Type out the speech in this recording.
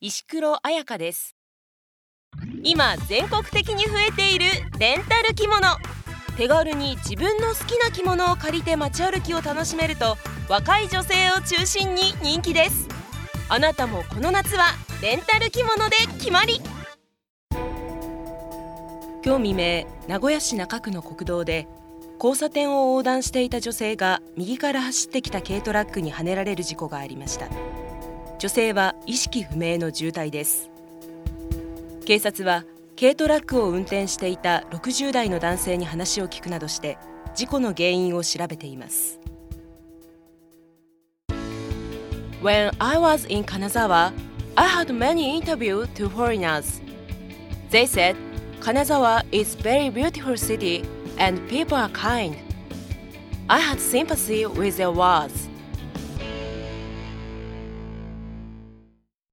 石黒彩香です。今全国的に増えているレンタル着物。手軽に自分の好きな着物を借りて街歩きを楽しめると若い女性を中心に人気です。あなたもこの夏はレンタル着物で決まり。今日未明、名古屋市中区の国道で交差点を横断していた女性が右から走ってきた軽トラックにはねられる事故がありました。女性は意識不明の重体です。警察は軽トラックを運転していた60代の男性に話を聞くなどして事故の原因を調べています。 When I was in Kanazawa, I had many interviews to foreigners. They said Kanazawa is very beautiful city and people are kind. I had sympathy with their words.